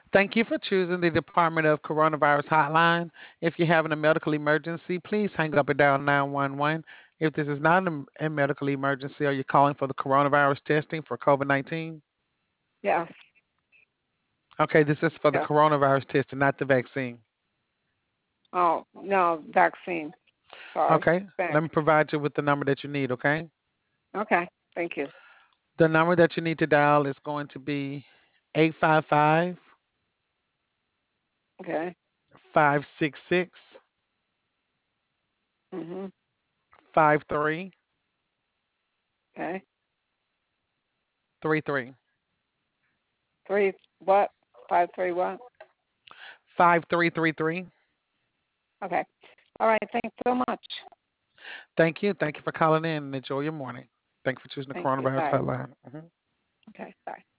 Thank you for choosing the Department of Coronavirus Hotline. If you're having a medical emergency, please hang up and dial 911. If this is not a medical emergency, are you calling for the coronavirus testing for COVID-19? Yes. Okay, this is for the Yes. coronavirus testing, not the vaccine. Oh, no, vaccine. Sorry. Okay, let Thanks. me provide you with the number that you need, okay? Okay. Thank you. The number that you need to dial is going to be 855 Okay. 566 Mhm. 5333. Okay. Three what? 5-3 what? 5333. Okay. All right. Thanks so much. Thank you. Thank you for calling in and enjoy your morning. Thank you for choosing the Thank you. coronavirus Bye. hotline. Mhm. Okay. Bye.